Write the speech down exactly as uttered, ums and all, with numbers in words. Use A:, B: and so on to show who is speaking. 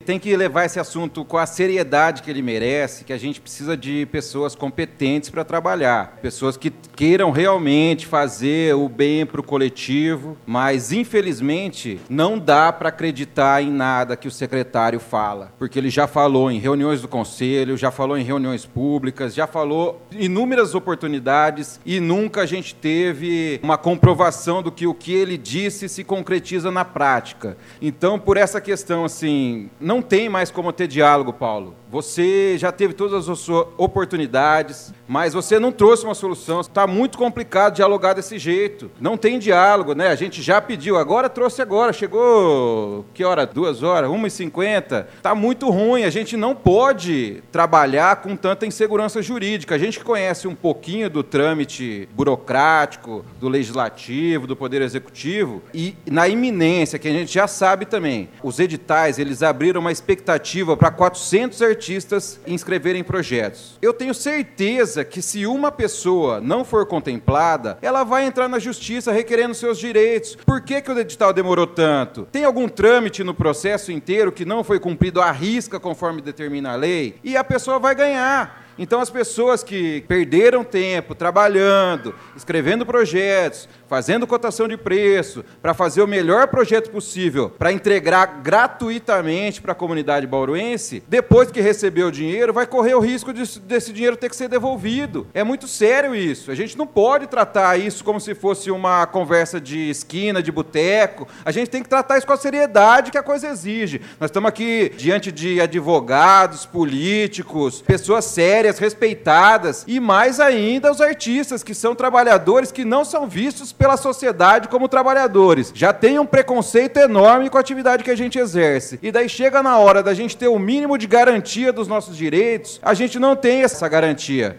A: tem que levar esse assunto com a seriedade que ele merece, que a gente precisa de pessoas competentes para trabalhar, pessoas que queiram realmente fazer o bem para o coletivo, mas, infelizmente, não dá para acreditar em nada que o secretário fala, porque ele já falou em reuniões do Conselho, já falou em reuniões públicas, já falou inúmeras oportunidades e nunca a gente teve uma comprovação do que o que ele disse se concretiza na prática. Então, por essa questão, assim, não tem mais como ter diálogo, Paulo. Você já teve todas as suas oportunidades, mas você não trouxe uma solução. Está muito complicado dialogar desse jeito. Não tem diálogo, né? A gente já pediu, agora trouxe agora. Chegou, que hora? Duas horas? Uma e cinquenta? Está muito ruim. A gente não pode trabalhar com tanta insegurança jurídica. A gente que conhece um pouquinho do trâmite burocrático, do legislativo, do poder executivo, e na iminência, que a gente já sabe também, os editais, eles abriram uma expectativa para quatrocentos artistas inscreverem projetos. Eu tenho certeza que se uma pessoa não for contemplada, ela vai entrar na justiça requerendo seus direitos. Por que que o edital demorou tanto? Tem algum trâmite no processo inteiro que não foi cumprido à risca conforme determina a lei? E a pessoa vai ganhar. Então, as pessoas que perderam tempo trabalhando, escrevendo projetos, fazendo cotação de preço, para fazer o melhor projeto possível, para entregar gratuitamente para a comunidade bauruense, depois que recebeu o dinheiro, vai correr o risco de, desse dinheiro ter que ser devolvido. É muito sério isso. A gente não pode tratar isso como se fosse uma conversa de esquina, de boteco. A gente tem que tratar isso com a seriedade que a coisa exige. Nós estamos aqui diante de advogados, políticos, pessoas sérias, respeitadas, e mais ainda os artistas, que são trabalhadores que não são vistos pela sociedade como trabalhadores. Já tem um preconceito enorme com a atividade que a gente exerce. E daí chega na hora da gente ter o mínimo de garantia dos nossos direitos, a gente não tem essa garantia.